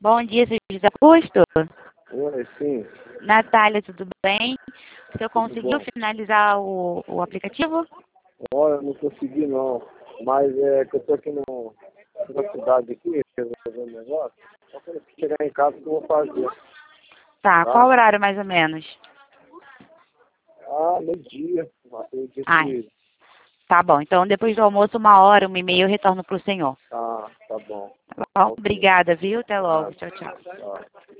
Bom dia, seu José Augusto. Oi, sim. Natália, tudo bem? O senhor Tudo conseguiu bom. finalizar o aplicativo? Olha, não consegui não. Mas é que eu tô aqui na cidade aqui, resolvendo um negócio. Só quando eu chegar em casa que eu vou fazer. Tá, Tá? qual horário mais ou menos? Ah, meio-dia. Meio-dia Ai, que... tá bom. Então, depois do almoço, 1 hora, 1h30, eu retorno pro senhor. Tá bom. Tá bom? Ok. Obrigada, viu? Até logo. Nada. Tchau, tchau. Tchau.